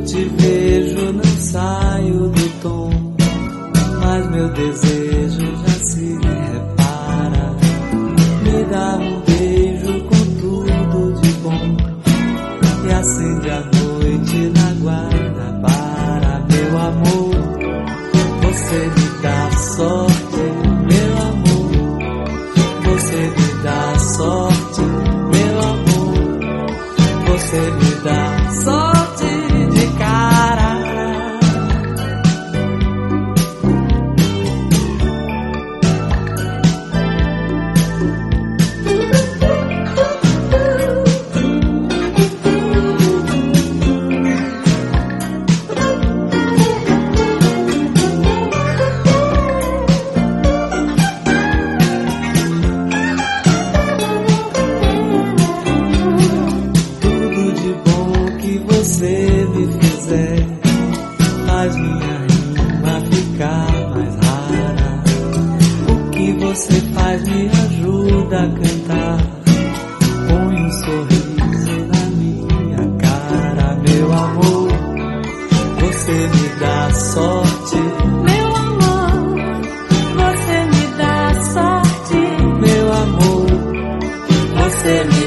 te vejo, não saio do tom, mas meu desejo já se repara. Me dá um beijo com tudo de bom e acende a noite na Guanabara. Meu amor, você me dá sorte, meu amor. Você me dá sorte, meu amor. Você me dá sorte de cara. Você me fizer, faz minha rima ficar mais rara. O que você faz me ajuda a cantar. Põe um sorriso na minha cara. Meu amor, você me dá sorte. Meu amor, você me dá sorte. Meu amor, você me